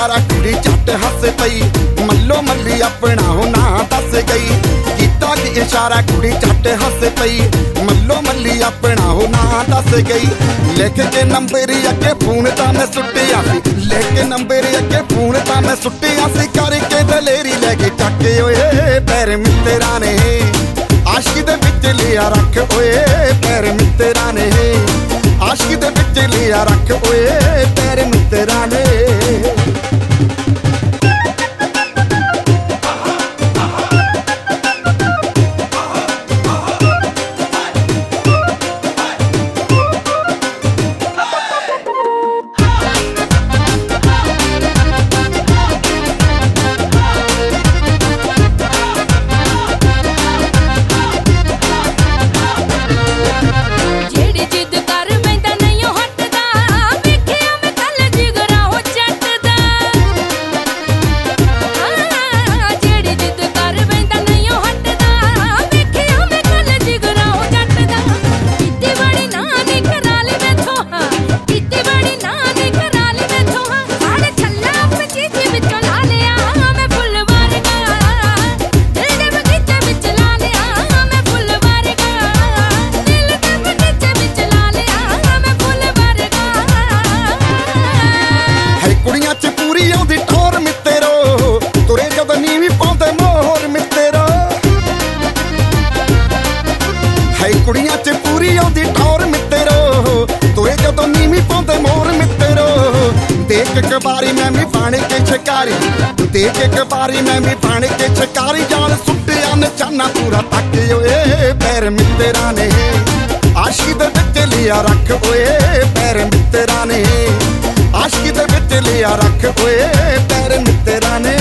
इशारा कुड़ी झट हस पई, मल्लो मल्ली अपना हो ना दस गई। कीता की इशारा कुड़ी झट हस पई, मल्लो मल्ली अपना हो ना दस गई। लिख के नंबर अगे फोन तां मैं सुटिया सी, लिख के नंबर अगे फोन तां मैं सुटिया सी। करके दलेरी लैके चक ओए पैर मित्तरा ने, आशिक दे विच लिया रख ओए पैर मित्तरा ने, आशिक दे विच लिया रख ओए पैर मित्तरा ने। कुड़ियां च पूरी आउंदी ठौर मित्तरो, तुए जदों नीवीं पाउंदे मोर मित्तरो। देख के बारी मैं भी पाने के शिकारी, देख के बारी मैं भी पाने के शिकारी। जाल सुटिया निशाना पूरा तक ओए पैर मित्तरा ने, आशिक दे विच लिया रख ओए पैर मित्तरा ने, आशिक दे विच लिया रख ओए पैर मित्तरा ने।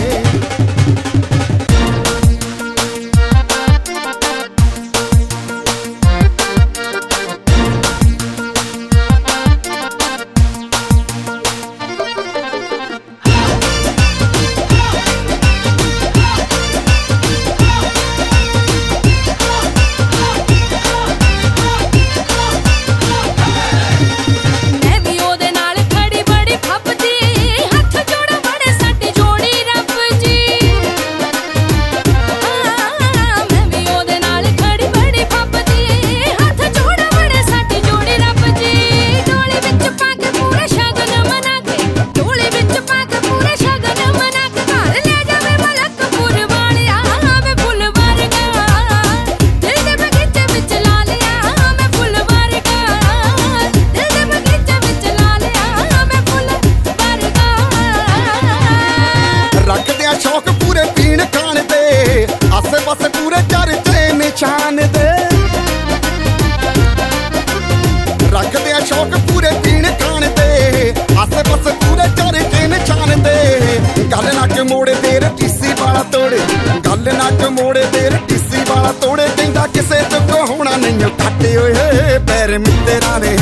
शौक पूरे पीण खाण दे, आसे पासे पूरे चर्चे निशान दे। रखदे आ शौक पूरे पीण खाण दे, आसे पासे पूरे चर्चे निशान दे। गल नक मोड़े देर टीसी वाला तोड़े, गल नक मोड़े देर टीसी वाला तोड़े। कहंदा किसे तो होना नहीं घट ओए पैर मित्तरा ने,